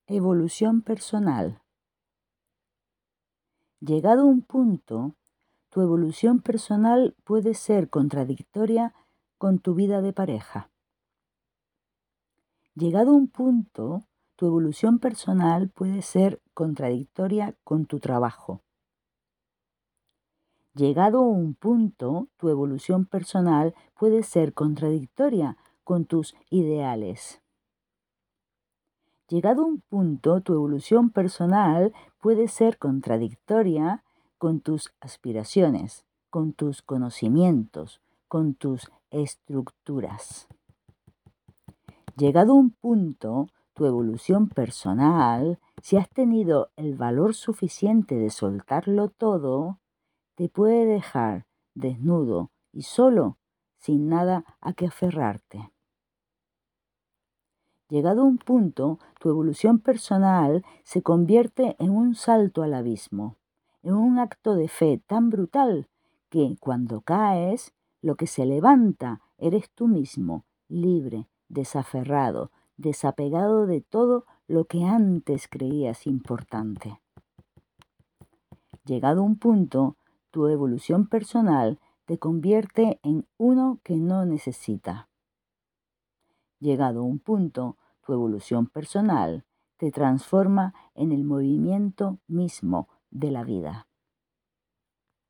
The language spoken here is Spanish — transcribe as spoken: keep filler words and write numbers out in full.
Evolución personal. Llegado a un punto, tu evolución personal puede ser contradictoria con tu vida de pareja. Llegado a un punto, tu evolución personal puede ser contradictoria con tu trabajo. Llegado a un punto, tu evolución personal puede ser contradictoria con tus ideales. Llegado a un punto, tu evolución personal puede ser contradictoria con tus aspiraciones, con tus conocimientos, con tus estructuras. Llegado a un punto, tu evolución personal, si has tenido el valor suficiente de soltarlo todo, te puede dejar desnudo y solo, sin nada a que aferrarte. Llegado a un punto, tu evolución personal se convierte en un salto al abismo, en un acto de fe tan brutal que cuando caes, lo que se levanta eres tú mismo, libre, desaferrado, desapegado de todo lo que antes creías importante. Llegado a un punto, tu evolución personal te convierte en uno que no necesita. Llegado a un punto, tu evolución personal te transforma en el movimiento mismo de la vida.